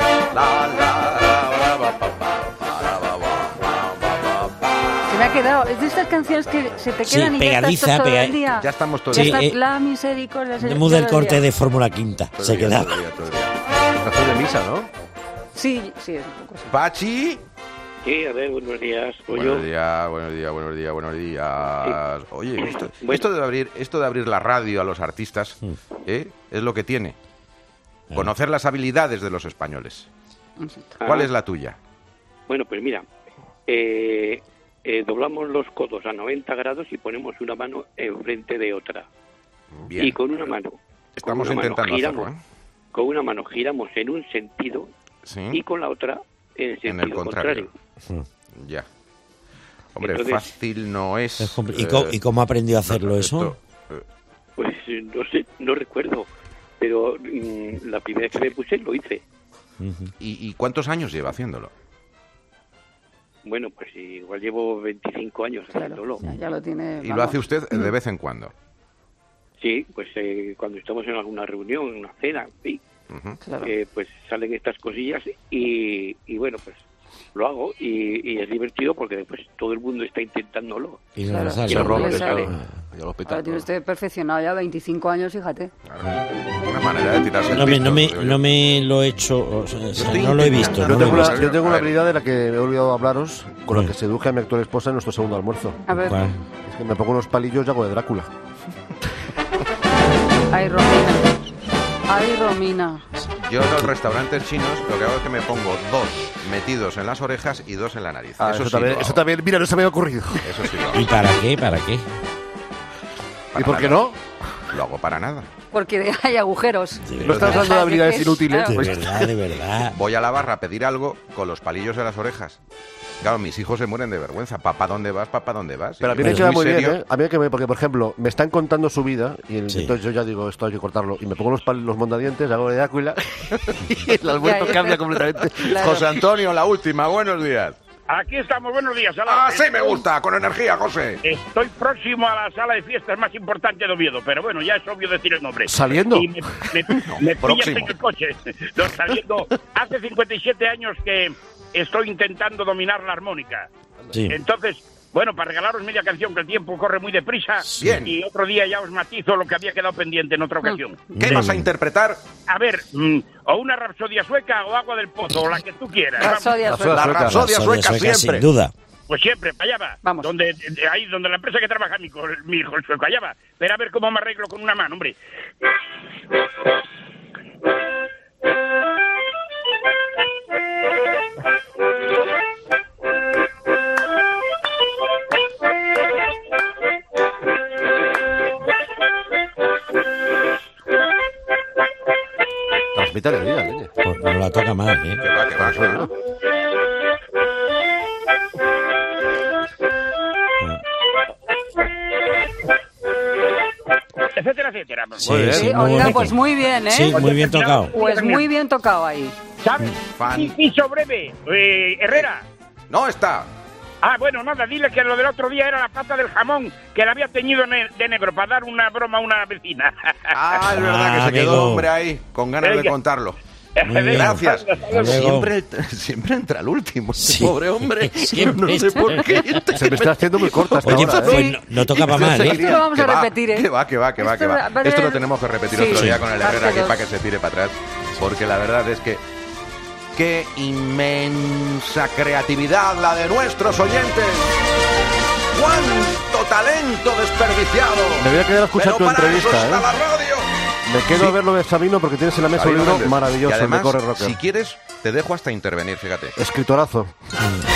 Se me ha quedado. Es de estas canciones que se te Sí, quedan y pegadiza, ya estás todo el día. Ya estamos todos. Ya Sí, está la misericordia. Muda el todo corte día. de Fórmula Quinta. Se quedaba. Canción de misa, ¿no? Sí, es un poco así. Pachi. Sí, a ver, buenos días. Buenos días. Oye, esto de abrir la radio a los artistas, es lo que tiene. Conocer las habilidades de los españoles. ¿Cuál es la tuya? Bueno, pues mira, doblamos los codos a 90 grados y ponemos una mano enfrente de otra. Bien. Y con una mano. Estamos con una mano intentando giramos, hacerlo, ¿eh? Con una mano giramos en un sentido Sí. y con la otra en el En sentido el contrario. Ya. Hombre, Entonces- fácil no es. ¿Y cómo aprendió a hacerlo eso? Pues no sé, no recuerdo, pero la primera vez que me puse lo hice. ¿Y cuántos años lleva haciéndolo? Bueno, pues igual llevo 25 años haciéndolo. Ya lo tiene. ¿Y lo hace usted de vez en cuando? Sí, pues cuando estamos en alguna reunión, en una cena, sí, Claro. pues salen estas cosillas y bueno, pues lo hago y es divertido porque después todo el mundo está intentándolo. Y no le sale. Y luego le sale. Ahora tiene usted perfeccionado ya 25 años, fíjate. Una manera de tirarse el No pisto, me digo yo. lo he hecho, o sea, estoy no lo he visto. intentando- no lo he visto. Yo tengo A una ver. habilidad de la que me he olvidado hablaros, con la que seduje a mi actual esposa en nuestro segundo almuerzo. A ver. ¿Cuál? Es que me pongo unos palillos y hago de Drácula. Ay, Romina. Ay, Romina. Yo en los restaurantes chinos lo que hago es que me pongo 2 metidos en las orejas y 2 en la nariz. Ah, eso eso, sí también, lo eso hago. también, mira, no se me había ocurrido. Eso sí lo hago. ¿Y para qué? ¿Para qué? ¿Y por qué no? lo hago para nada. Porque hay agujeros. No estás hablando de habilidades inútiles. De verdad. Voy a la barra a pedir algo con los palillos de las orejas. Claro, mis hijos se mueren de vergüenza. Papá, ¿dónde vas? Papá, ¿dónde vas? Pero a mí me queda muy bien, ¿eh? A mí porque, por ejemplo, me están contando su vida y entonces yo ya digo, esto hay que cortarlo. Y me pongo los mondadientes, hago de Áquila y el almuerzo cambia completamente. Claro. José Antonio, la última. Buenos días. Aquí estamos, buenos días. Sí me gusta, con energía, José. Estoy próximo a la sala de fiestas más importante de Oviedo, pero bueno, ya es obvio decir el nombre. ¿Saliendo? Y me pillas en el coche. No, saliendo. Hace 57 años que estoy intentando dominar la armónica. Sí. Entonces, bueno, para regalaros media canción, que el tiempo corre muy deprisa. Bien. Y otro día ya os matizo lo que había quedado pendiente en otra ocasión. ¿Qué vas a interpretar? A ver, o una rapsodia sueca o agua del pozo, o la que tú quieras. La rapsodia sueca siempre. Sin duda. Pues siempre, para allá va. Vamos. Ahí donde la empresa que trabaja mi hijo, el sueco, allá va. Pero a ver cómo me arreglo con una mano, hombre. Transmite alegría, leñe. Pues no la toca mal, ¿eh? Que va, suena. Etcétera, etcétera. Sí, oiga, pues muy bien, ¿eh? Sí, muy bien tocado. Pues muy bien tocado ahí. ¿Sabes? Inciso breve. Herrera. No está. Bueno, nada, dile que lo del otro día era la pata del jamón, que la había teñido de negro para dar una broma a una vecina. Es verdad que se quedó el hombre ahí, con ganas de contarlo. Gracias. Siempre entra el último, pobre hombre. No sé por qué. Se me está haciendo muy corta esta Oye, hora, pues no tocaba mal, ¿eh? Esto lo vamos a repetir, ¿eh? Que va. Esto lo tenemos que repetir otro día con el Herrera aquí para que se tire para atrás. Porque la verdad es que qué inmensa creatividad la de nuestros oyentes. ¡Cuánto talento desperdiciado! Me voy a quedar a escuchar tu entrevista, la radio. Me quedo a ver lo de Sabino porque tienes en la mesa un libro maravilloso. Y además, de Corre Rocker. si quieres, te dejo hasta intervenir, fíjate. Escritorazo.